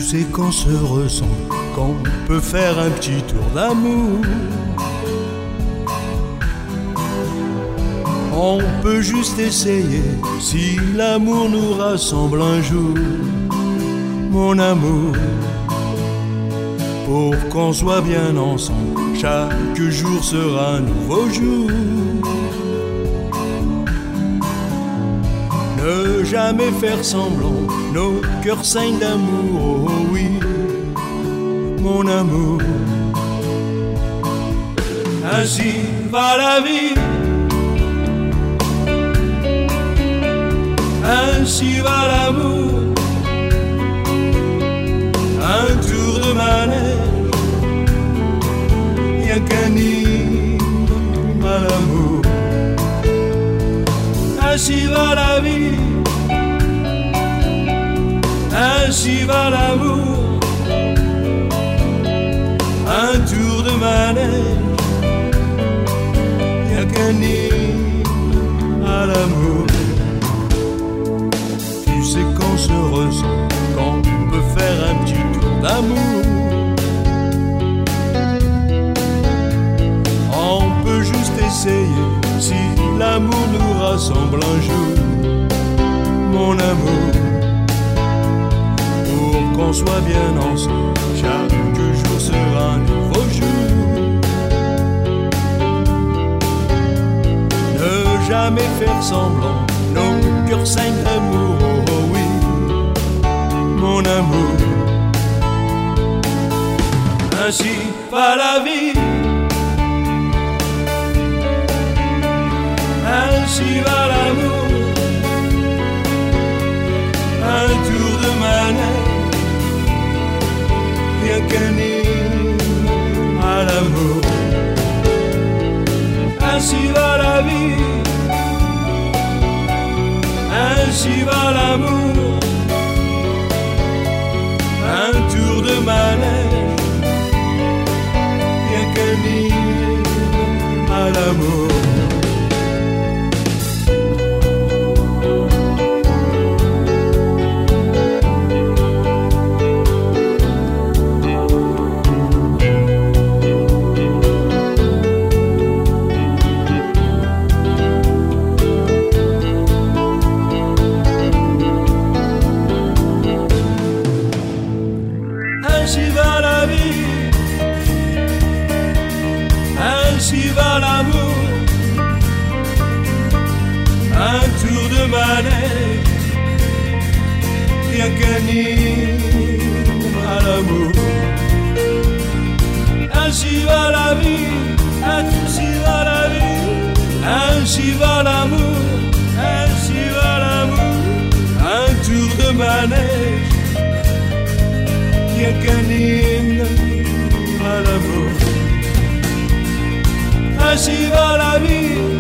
sais qu'on se ressent, qu'on peut faire un petit tour d'amour. On peut juste essayer, si l'amour nous rassemble un jour, mon amour, pour qu'on soit bien ensemble. Chaque jour sera un nouveau jour. Ne jamais faire semblant, nos cœurs saignent d'amour, oh oui, mon amour. Ainsi va la vie, ainsi va l'amour. Un tour de manège, rien qu'un hymne à l'amour. Ainsi va la vie, ainsi va l'amour. Un tour de manège, rien qu'un hymne à l'amour. Tu sais qu'on se ressent, qu'on peut faire un petit tour d'amour. On peut juste essayer, si l'amour nous rassemble un jour, mon amour, pour qu'on soit bien ensemble. Chaque jour sera un nouveau jour. Ne jamais faire semblant, nos cœurs saignent d'amour, oh oui, mon amour. Ainsi va la vie, ainsi va l'amour. Un tour de manège, rien qu'un hymne à l'amour. Ainsi va la vie, ainsi va l'amour. Un tour de manège, rien qu'un hymne à l'amour. Ainsi va la vie, ainsi va l'amour. Un tour de manège, rien qu'un hymne à l'amour. Ainsi va la vie, ainsi va la vie. Ainsi va l'amour, ainsi va l'amour. Un tour de manège, rien qu'un hymne à l'amour. Ainsi va la vie,